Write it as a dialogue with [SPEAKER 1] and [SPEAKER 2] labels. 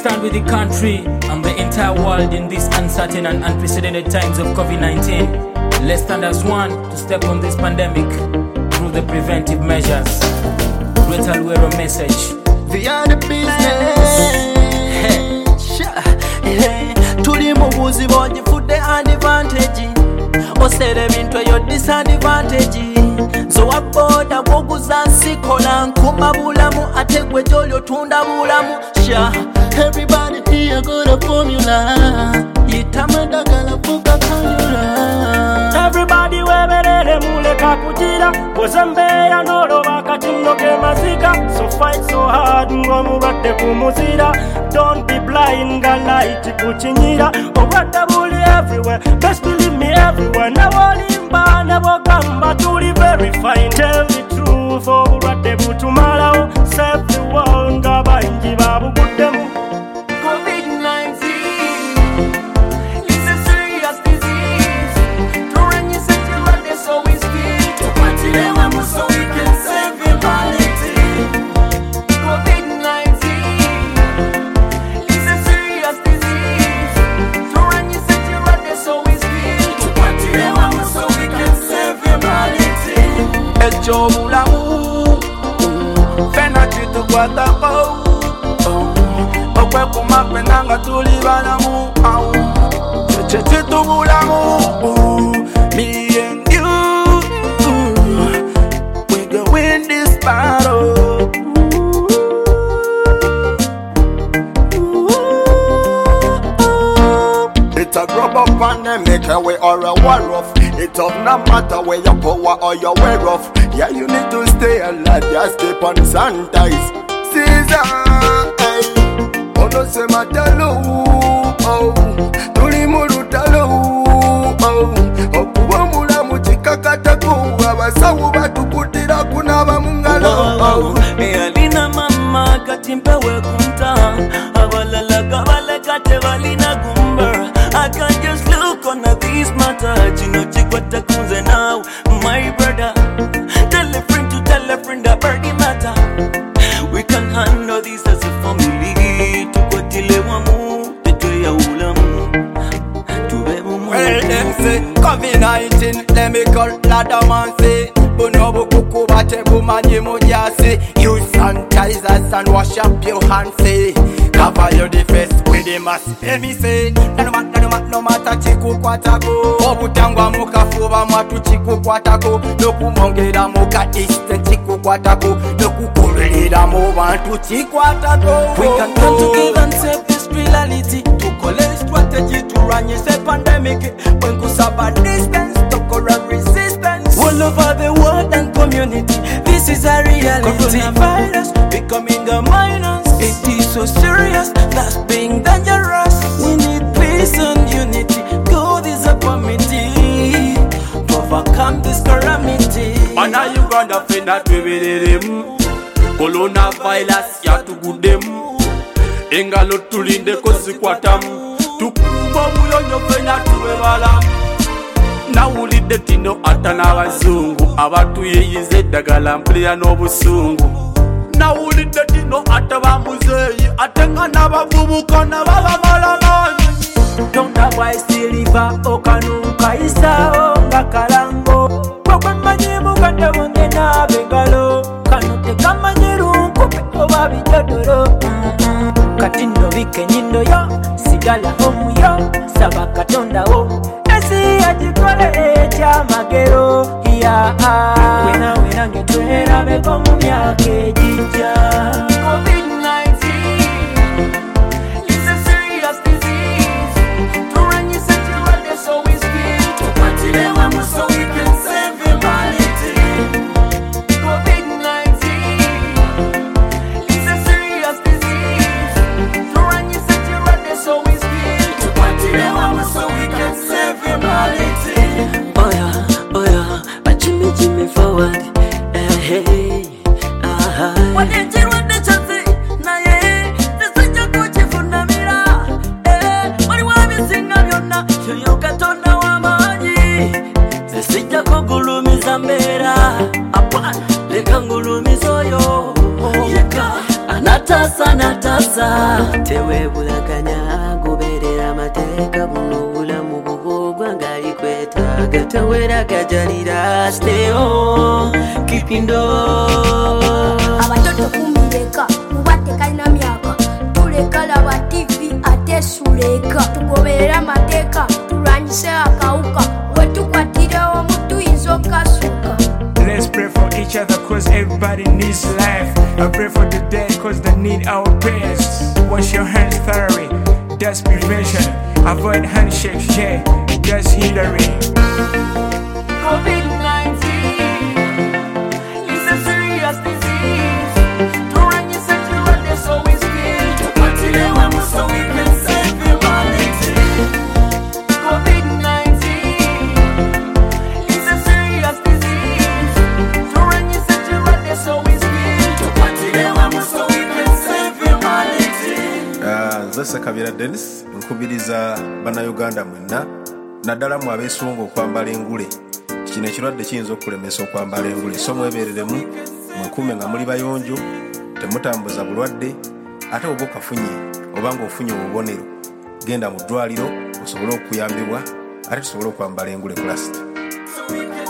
[SPEAKER 1] stand with the country and the entire world in these uncertain and unprecedented times of COVID-19. Let's stand as one to step on this pandemic through the preventive measures. Great Alwero message.
[SPEAKER 2] Via the business. Tuli mu buzibu ogifudde advantage osera ebintu eyo disadvantage zowa boda bwoguza nsikola nkuma bulamu ate gwe gyoli otunda bulamu sha everybody here got a formula yitamu eddagala fuka kanyula
[SPEAKER 3] everybody weberere muleka kugira bwezembeera n'oloba akatino k'emaziga so fight so hard ng'omulwadde ku muzira don't be blind nga light kukinyira obwadde buli everywhere best believe me everywhere nawolimba nebogamba tuli very fine tell the truth obulwadde butumalawo save the world nga bangi babuguddemu
[SPEAKER 2] COVID-19 is a serious disease to run you such a run this always feel to party them so we can save humanity. COVID-19 is a serious disease to run you such a run this always feel to party them so we can save humanity. Echo bulamu fena chitu kwatako okwe kumapwe nanga tuli balamu chitu bulamu me and you we go win this battle. It's a global pandemic, we are a war of. It does not matter where your power or your way off. Yeah, you need to stay alive, just keep on sanitize. Caesar, ono se matalo, tuli murutalo, okuba mulamu chikakataku, abasawu batukutira kunaba mungalo. Alina mama katimpewe kunta, abalala kabale kate balina gumba. I can't just look on these matters. You know, chikwata kunze now, my brother. Tell a friend to tell a friend about the matter. We can handle this as a family. Tukotile wamu, tetuya ulamu. Well, them say COVID-19, let me call ladder man say. Bonobo kuku bate bumanye mojase. Use sanitizers and wash up your hands say. Cover your face with the mask. Let me say, no matter chiku kwatako. Obutangwa mukafuba mwatu chiku kwatako. Noku mongera muka distant chiku kwatako. Noku kulira mu bantu chiku kwatako. We can come together and save this reality. To collect strategy to run this pandemic. When kusaba distance, to correct resistance. All over the world and community, this is a reality. Coronavirus becoming a minus. It is so serious, that's being dangerous. We need peace and unity. God is a committee to overcome this calamity.
[SPEAKER 4] And now you gonna finna twibiririmu coronavirus yatugudemu engalo tulinde kozikwatamu tukuba buyonyo fena tubebalamu nawulidde tino ata n'abazungu abatuyeyize eddagala mpulira n'obusungu nawulidde tino ata bamuzeeyi ate nga n'abavubuka nababamala manyi
[SPEAKER 3] tontabwa esiliva okanuka isao nga kalango kwekwemanyi muganda wange n'abengalo kano tekamanyiru nkupe oba bijodolo kati nno bike nyindo yo sigala omuyo saba katondawo esi agikole ekyamagero wena nange twerabeko mu myaka ejijja.
[SPEAKER 2] COVID-19 is a serious disease to run you such a run this always feel to party them so we can save humanity. COVID-19 is a serious disease to run you such a run this always feel to party them so we can save humanity.
[SPEAKER 5] Oh yeah, but Jimmy forward. Hey,
[SPEAKER 2] what did you want to say? Na ye, this is your coach fundamira. What do I be sing of your na? You got on now, Amani.
[SPEAKER 5] this is your kugulumiza mbera. Apa, lekangulumizo yo. Yeka, anata sanata. sasa tewebulaganya goberera amateeka buno obulamu bubugwa ngali kwetaaga teweragajalira stay on keeping door
[SPEAKER 6] abatoto kumileka mubate kalina myaka tulekala ba TV ate suleka tugoberera amateeka tulwanyise akawuka wetukwatira omuntu izokasuka.
[SPEAKER 7] Let's pray for each other cause everybody needs life. I pray for the dead cause they need our prayers. Wash your hands thoroughly, that's prevention. Avoid handshakes, yeah, that's hindering.
[SPEAKER 2] COVID-19 is a serious disease. To run your century and there's always fear. To continue so we can save humanity. COVID-19 is a serious disease. To run your century and there's always fear. To continue so we can save humanity.
[SPEAKER 8] Nze Kabira Dennis nkubiriza bannayuganda mwenna naddala mu abeesunga okwambala engule. Kino ekirwadde kiyinza okulemesa okwambala engule, so mwebeereremu mwekuume nga muli bayonjo, temutambuza bulwadde, ate oba okafunye oba ng'ofunye obubonero genda mu ddwaliro osobole okuyambibwa ate tusobole okwambala engule kulasiti.